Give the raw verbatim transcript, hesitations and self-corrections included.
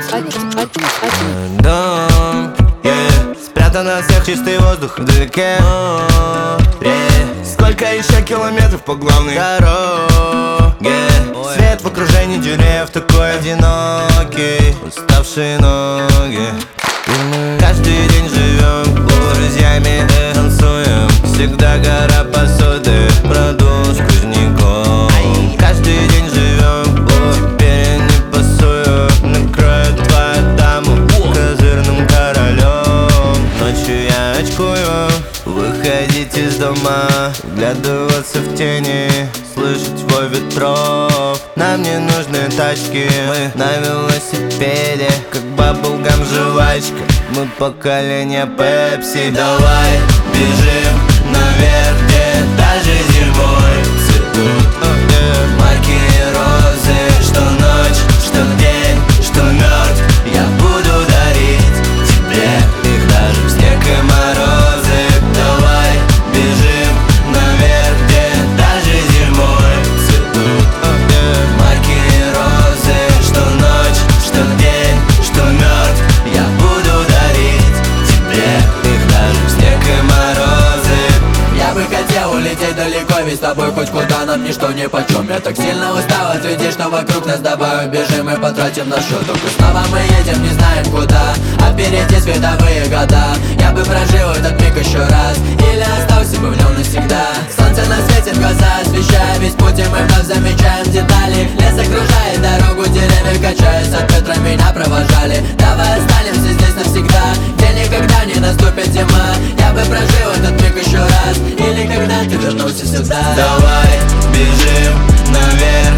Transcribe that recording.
Дом, yeah. Спрятан от всех чистый воздух вдалеке, yeah. Сколько еще километров по главной дороге, свет в окружении деревьев, такой одинокий, уставшие ноги. И мы каждый день живем с друзьями, танцуем. Всегда гора посуды, продул сквозняком. Каждый день живем, теперь я не пасую. Накроет твою даму козырным королем. Ночью я очкую, выходить из дома, вглядываться в тени, слышать вой ветров. Нам не нужны тачки, мы на велосипеде, как баблгам жвачка, мы поколение Пепси. Давай бежим наверх, где даже зимой цветут маки и розы. Что ночь, что день, что мертв, я буду дарить тебе их даже в снег и морозы. Давай бежим наверх, где даже зимой цветут маки и розы. Что ночь, что день, что мертв, я буду дарить тебе их даже в снег и морозы. Я бы хотел улететь далеко, ведь с тобой хоть куда нам ничто не почем. Я так сильно устал от людей, что вокруг нас. Давай убежим и потратим наш счет. Только снова мы едем, не знаем куда, а впереди световые года. Я бы прожил этот миг еще раз, или остался бы в нем навсегда. Солнце нас светит в глаза, освещая весь путь, и мы вновь замечаем детали. Лес окружает дорогу, деревья качаются от ветра, меня провожали. Давай останемся здесь навсегда, где никогда не наступит зима. Я бы прожил этот миг еще раз, или когда ты вернулся сюда. Давай бежим наверх,